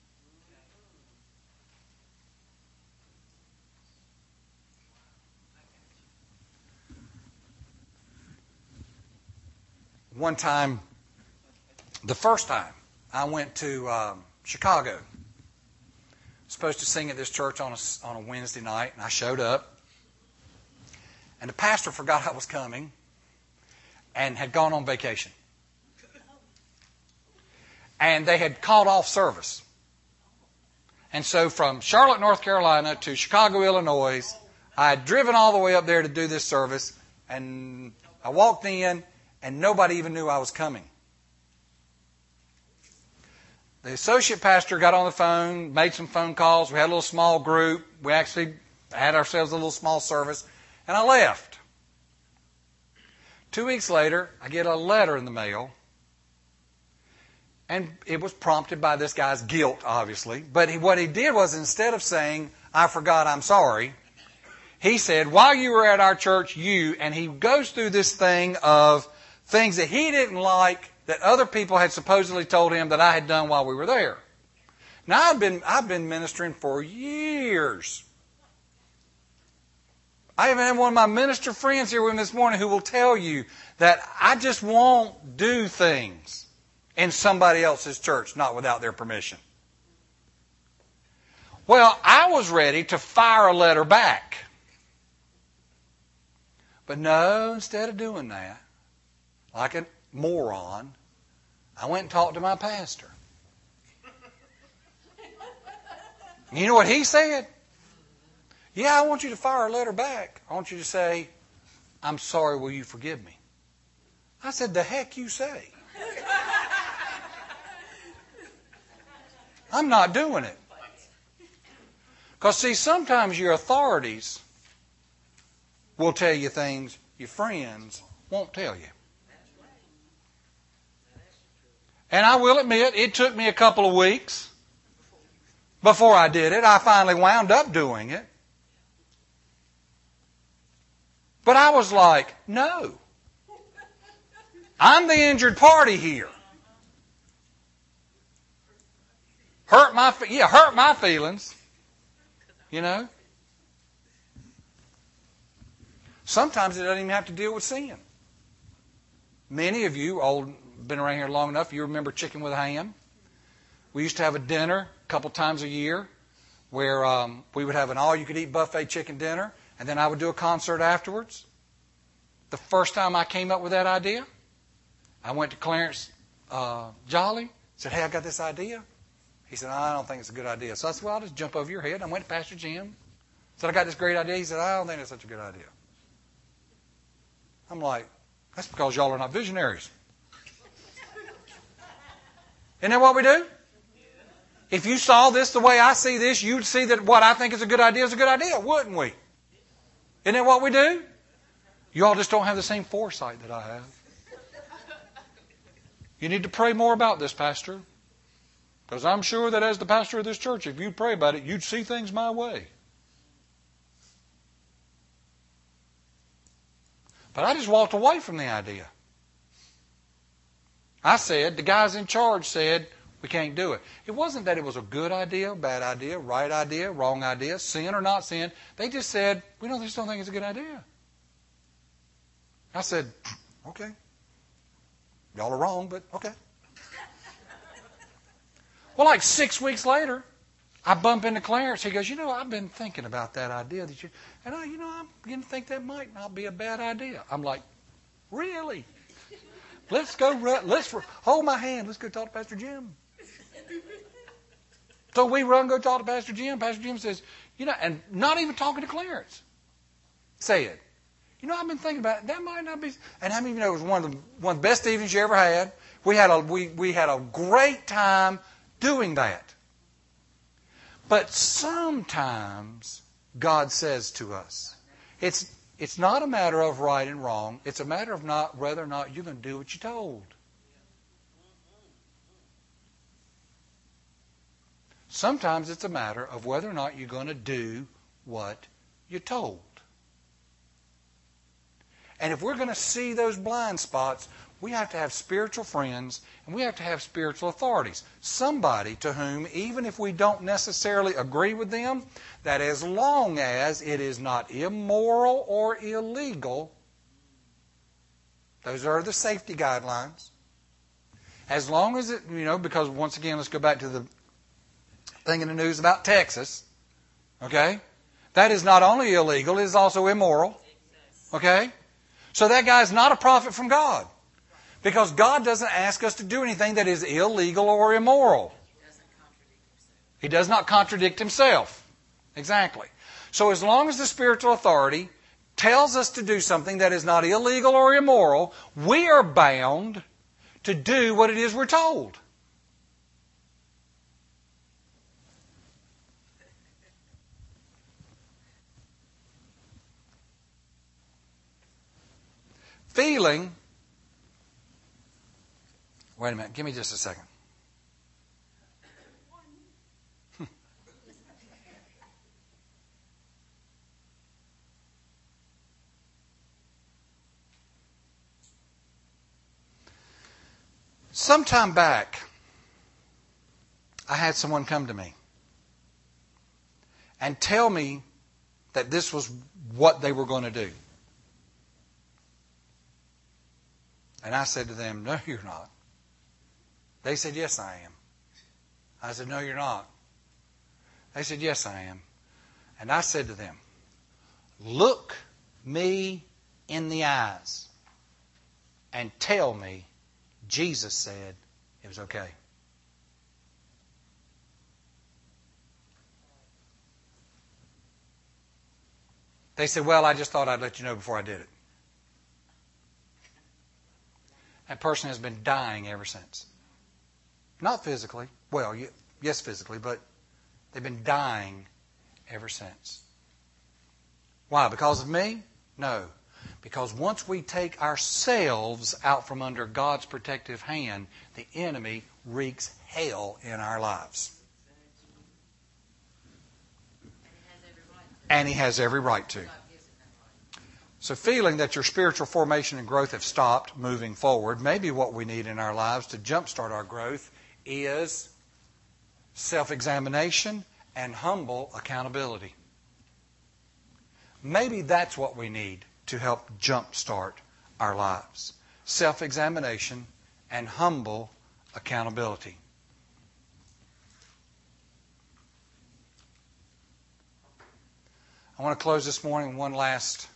One time, the first time, I went to um, Chicago. Supposed to sing at this church on a, on a Wednesday night, and I showed up. And the pastor forgot I was coming and had gone on vacation. And they had called off service. And so from Charlotte, North Carolina to Chicago, Illinois, I had driven all the way up there to do this service. And I walked in, and nobody even knew I was coming. The associate pastor got on the phone, made some phone calls. We had a little small group. We actually had ourselves a little small service. And I left. Two weeks later, I get a letter in the mail. And it was prompted by this guy's guilt, obviously. But he, what he did was, instead of saying, I forgot, I'm sorry, he said, while you were at our church, you, and he goes through this thing of things that he didn't like that other people had supposedly told him that I had done while we were there. Now, I've been, I've been ministering for years. I even have one of my minister friends here with me this morning who will tell you that I just won't do things in somebody else's church, not without their permission. Well, I was ready to fire a letter back. But no, instead of doing that, like a moron, I went and talked to my pastor. You know what he said? Yeah, I want you to fire a letter back. I want you to say, I'm sorry, will you forgive me? I said, the heck you say? I'm not doing it. Because, see, sometimes your authorities will tell you things your friends won't tell you. And I will admit, it took me a couple of weeks before I did it. I finally wound up doing it. But I was like, no. I'm the injured party here. Hurt my, yeah, hurt my feelings. You know? Sometimes it doesn't even have to deal with sin. Many of you, old, been around here long enough, you remember Chicken with Ham. We used to have a dinner a couple times a year where um, we would have an all-you-could-eat buffet chicken dinner, and then I would do a concert afterwards. The first time I came up with that idea, I went to Clarence uh, Jolly, said, hey, I got this idea. He said, I don't think it's a good idea. So I said, well, I'll just jump over your head. I went to Pastor Jim. Said, I got this great idea. He said, I don't think it's such a good idea. I'm like, that's because y'all are not visionaries. Isn't that what we do? If you saw this the way I see this, you'd see that what I think is a good idea is a good idea, wouldn't we? Isn't that what we do? You all just don't have the same foresight that I have. You need to pray more about this, Pastor. Because I'm sure that as the pastor of this church, if you'd pray about it, you'd see things my way. But I just walked away from the idea. I said, the guys in charge said, we can't do it. It wasn't that it was a good idea, bad idea, right idea, wrong idea, sin or not sin. They just said, we don't, just don't think it's a good idea. I said, okay. Y'all are wrong, but okay. Well, like six weeks later, I bump into Clarence. He goes, you know, I've been thinking about that idea that you, and I, you know, I'm beginning to think that might not be a bad idea. I'm like, really? Let's go. Run, let's hold my hand. Let's go talk to Pastor Jim. So we run, go talk to Pastor Jim. Pastor Jim says, you know, and not even talking to Clarence, said, you know, I've been thinking about it. That might not be. And how many of you know it was one of the one of the best evenings you ever had? We had a we we had a great time doing that. But sometimes God says to us, it's it's not a matter of right and wrong. It's a matter of not whether or not you're going to do what you're told. Sometimes it's a matter of whether or not you're going to do what you're told. And if we're going to see those blind spots, we have to have spiritual friends and we have to have spiritual authorities. Somebody to whom, even if we don't necessarily agree with them, that as long as it is not immoral or illegal, those are the safety guidelines. As long as it, you know, because once again, let's go back to the thing in the news about Texas. Okay? That is not only illegal, it is also immoral. Okay? So that guy is not a prophet from God. Because God doesn't ask us to do anything that is illegal or immoral. He does not contradict himself. Exactly. So as long as the spiritual authority tells us to do something that is not illegal or immoral, we are bound to do what it is we're told. Feeling, wait a minute, give me just a second. Sometime back, I had someone come to me and tell me that this was what they were going to do. And I said to them, no, you're not. They said, yes, I am. I said, no, you're not. They said, yes, I am. And I said to them, look me in the eyes and tell me Jesus said it was okay. They said, well, I just thought I'd let you know before I did it. That person has been dying ever since. Not physically. Well, yes, physically, but they've been dying ever since. Why? Because of me? No. Because once we take ourselves out from under God's protective hand, the enemy wreaks hell in our lives. And he has every right to. So feeling that your spiritual formation and growth have stopped moving forward, maybe what we need in our lives to jumpstart our growth is self-examination and humble accountability. Maybe that's what we need to help jumpstart our lives. Self-examination and humble accountability. I want to close this morning with one last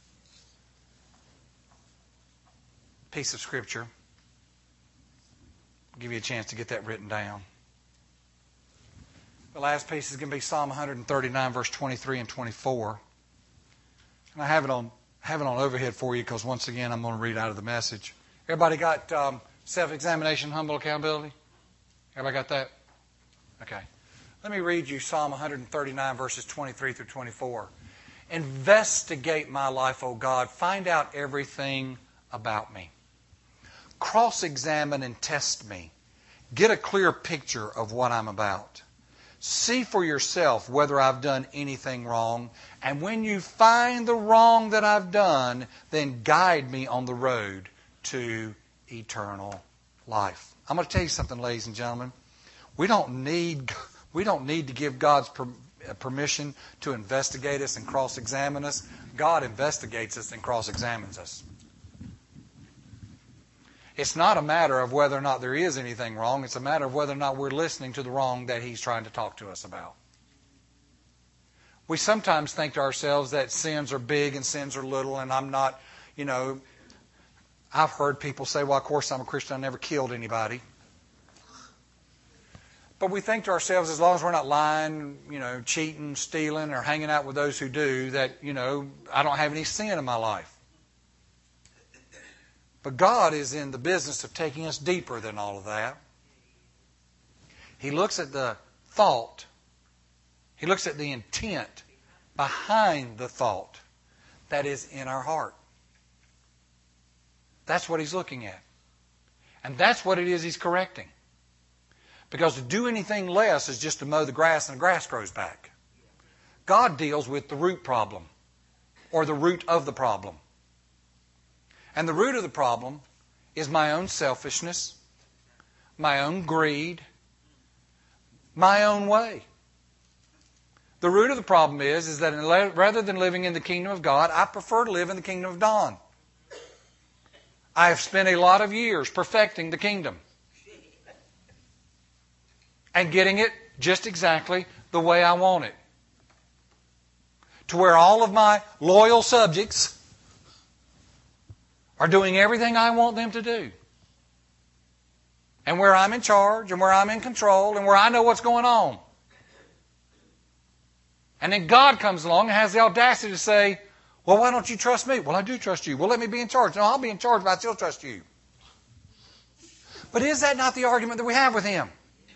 piece of Scripture. I'll give you a chance to get that written down. The last piece is going to be Psalm one thirty-nine, verse twenty-three and twenty-four. And I have it on have it on overhead for you because, once again, I'm going to read out of the message. Everybody got um, self-examination, humble accountability? Everybody got that? Okay. Let me read you Psalm one thirty-nine, verses twenty-three through twenty-four. Investigate my life, O God. Find out everything about me. Cross-examine and test me. Get a clear picture of what I'm about. See for yourself whether I've done anything wrong. And when you find the wrong that I've done, then guide me on the road to eternal life. I'm going to tell you something, ladies and gentlemen. We don't need, we don't need to give God's per, permission to investigate us and cross-examine us. God investigates us and cross-examines us. It's not a matter of whether or not there is anything wrong. It's a matter of whether or not we're listening to the wrong that He's trying to talk to us about. We sometimes think to ourselves that sins are big and sins are little, and I'm not, you know, I've heard people say, well, of course I'm a Christian, I never killed anybody. But we think to ourselves, as long as we're not lying, you know, cheating, stealing, or hanging out with those who do, that, you know, I don't have any sin in my life. But God is in the business of taking us deeper than all of that. He looks at the thought. He looks at the intent behind the thought that is in our heart. That's what He's looking at. And that's what it is He's correcting. Because to do anything less is just to mow the grass and the grass grows back. God deals with the root problem, or the root of the problem. And the root of the problem is my own selfishness, my own greed, my own way. The root of the problem is, is that rather than living in the kingdom of God, I prefer to live in the kingdom of Don. I have spent a lot of years perfecting the kingdom and getting it just exactly the way I want it. To where all of my loyal subjects are doing everything I want them to do. And where I'm in charge, and where I'm in control, and where I know what's going on. And then God comes along and has the audacity to say, well, why don't you trust me? Well, I do trust you. Well, let me be in charge. No, I'll be in charge, but I still trust you. But is that not the argument that we have with Him?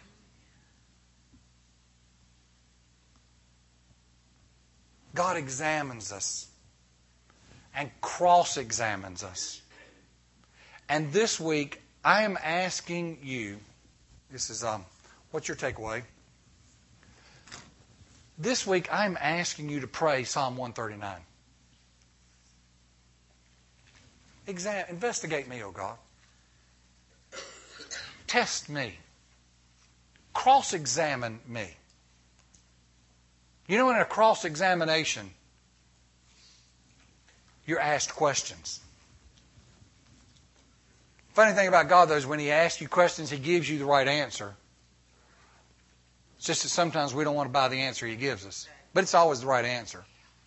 God examines us and cross-examines us. And this week, I am asking you, this is, um, what's your takeaway? This week, I'm asking you to pray Psalm one thirty-nine. Exam- investigate me, O God. Test me. Cross-examine me. You know, in a cross-examination, you're asked questions. Funny thing about God, though, is when He asks you questions, He gives you the right answer. It's just that sometimes we don't want to buy the answer He gives us. But it's always the right answer.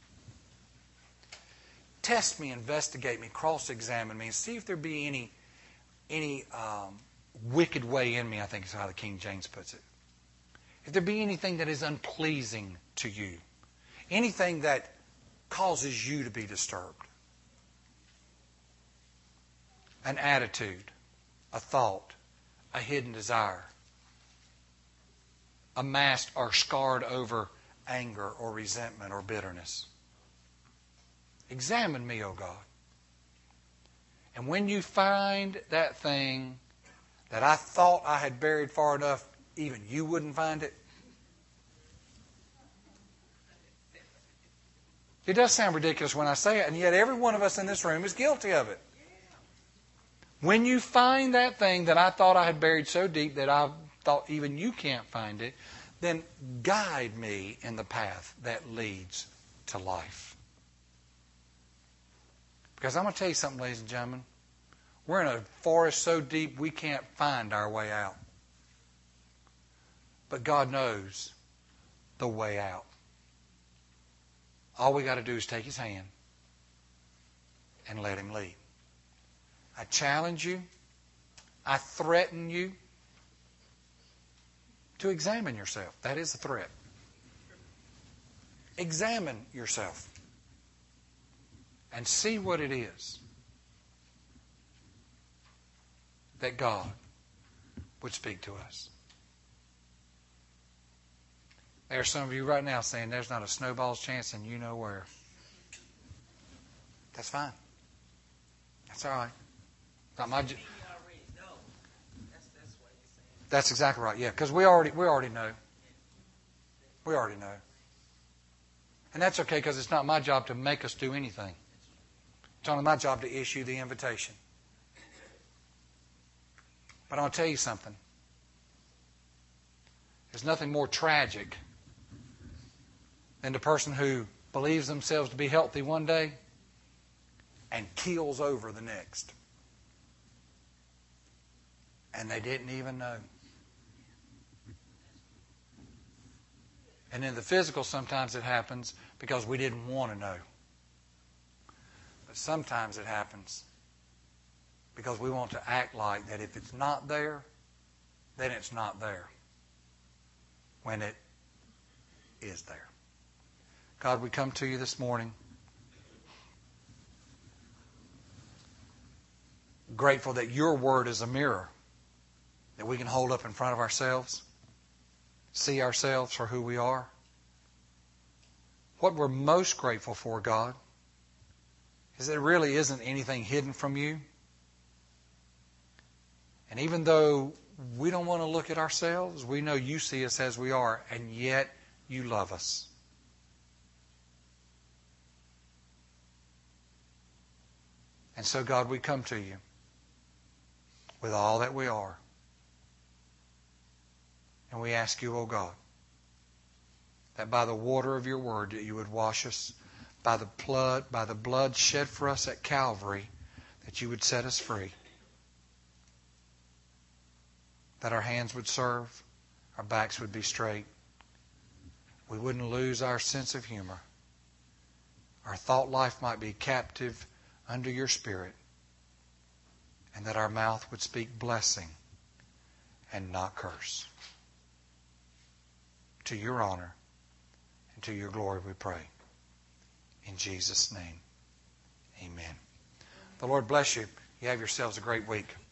Test me, investigate me, cross-examine me, and see if there be any, any um, wicked way in me, I think is how the King James puts it. If there be anything that is unpleasing to you, anything that causes you to be disturbed, an attitude, a thought, a hidden desire, a masked or scarred over anger or resentment or bitterness. Examine me, O God. And when you find that thing that I thought I had buried far enough, even you wouldn't find it. It does sound ridiculous when I say it, and yet every one of us in this room is guilty of it. When you find that thing that I thought I had buried so deep that I thought even you can't find it, then guide me in the path that leads to life. Because I'm going to tell you something, ladies and gentlemen. We're in a forest so deep we can't find our way out. But God knows the way out. All we got to do is take His hand and let Him lead. I challenge you, I threaten you to examine yourself. That is a threat. Examine yourself and see what it is that God would speak to us. There are some of you right now saying there's not a snowball's chance and you know where. That's fine. That's all right. Not my. Ju- That's exactly right. Yeah, because we already we already know. We already know. And that's okay because it's not my job to make us do anything. It's only my job to issue the invitation. But I'll tell you something. There's nothing more tragic than the person who believes themselves to be healthy one day and keels over the next. And they didn't even know. And in the physical, sometimes it happens because we didn't want to know. But sometimes it happens because we want to act like that if it's not there, then it's not there. When it is there. God, we come to you this morning grateful that your word is a mirror that we can hold up in front of ourselves, see ourselves for who we are. What we're most grateful for, God, is that there really isn't anything hidden from you. And even though we don't want to look at ourselves, we know you see us as we are, and yet you love us. And so, God, we come to you with all that we are. And we ask you, oh God, that by the water of your word that you would wash us, by the blood, by the blood shed for us at Calvary, that you would set us free. That our hands would serve, our backs would be straight. We wouldn't lose our sense of humor. Our thought life might be captive under your Spirit. And that our mouth would speak blessing and not curse. To your honor and to your glory we pray. In Jesus' name, amen. The Lord bless you. You have yourselves a great week.